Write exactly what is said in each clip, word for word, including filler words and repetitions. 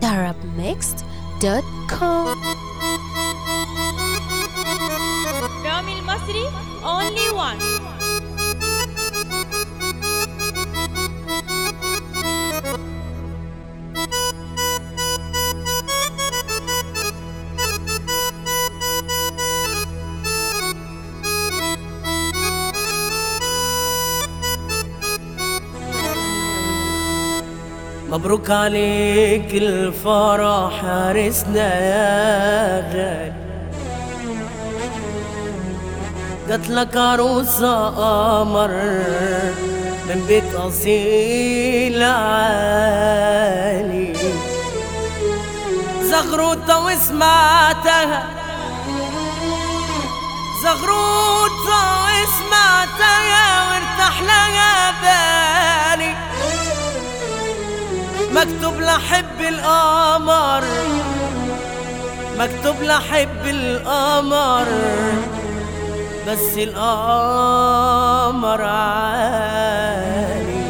arab mixed dot com. رامي المصري only one. مبروك عليك الفرح عرسنا يا غالي، جاتلك عروسة قمر من بيت أصيل عالي، زغروطة وسمعتها زغروطة وسمعتها وارتاح لها بالي، مكتوب لحب القمر مكتوب لحب القمر بس القمر عالي.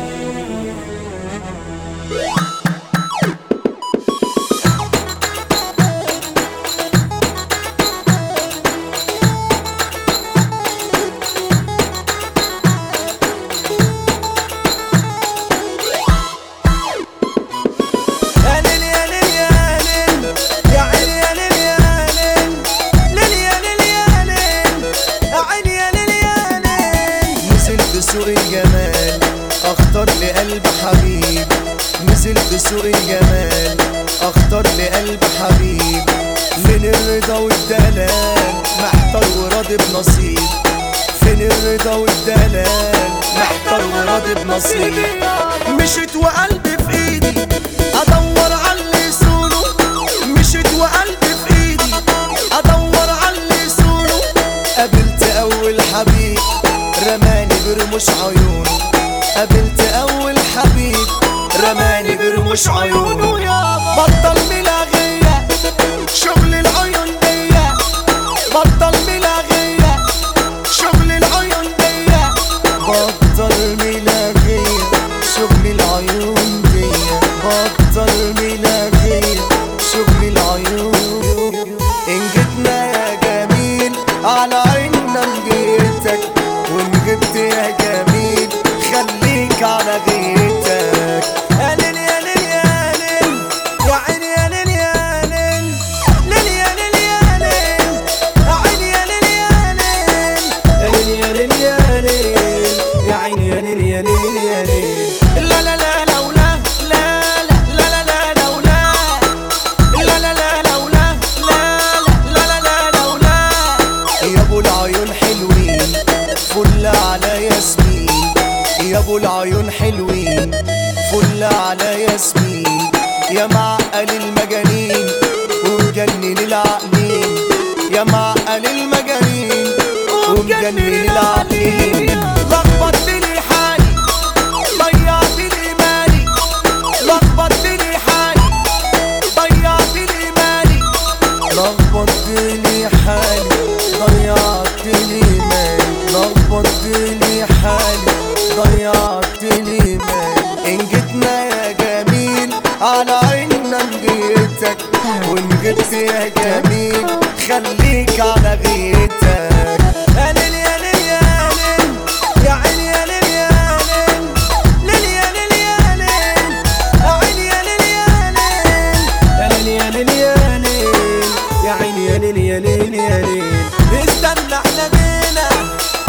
سوق الجمال اختار لقلب حبيب، نزل بسوق الجمال اختار لقلب حبيب، فين الرضا والدلال محتار وراضي بنصيب، فين الرضا والدلال محتار وراضي بنصيب، مشيت وقلبي في ايدي ادور على اللي يصونه، مشيت وقلبي في ايدي ادور على اللي يصونه، قابلت اول حبيب رماني برموش عيونه، قابلت اول حبيب رماني برموش عيونه، بطل ملاغية شغل العيون ديا، بطل ملاغية شغل العيون ديا، بطل ملاغية شغل العيون ديا، بطل ملاغية شغل العيون. إن جيتنا يا جميل على عيننا نجيتك، وإن جبت يا جميل خليك على غيتك، يا ليل يا ليل يا ليل يا عيني يا ليل يا ليل ليل يا ليل يا ليل يا عيني يا ليل يا ليل يا ليل يا ليل يا عيني يا ليل يا ليل يا ليل. لا لا لا لولا لا لا لا لا لولا لا لا لا لولا لا لا لا لا لولا يا ابو العيون حلوين فل على ياسمين، يا ابو العيون حلوين فل على ياسمين، يا معقل المجانين ومجنن العقلين، يا معقل المجانين ومجنن العقلين، لخبطت لي حالي ضيعت لي مالي، لخبطت لي حالي ضيعت لي مالي، لخبطت لي حالي ضيعت لي مالي، لخبطت لي حالي ضيعت لي مالي. إن جيتنا يا جميل على عيننا نجيتك، وإن جيت يا جميل خليك على غيتك، يا ليل يا ليل يا ليل يا عيني يا ليل يا ليل ليل يا ليل يا ليل يا عيني يا ليل يا ليل يا ليل يا ليل يا ليل يا عيني يا ليل يا ليل يا ليل. استنى احنا جينا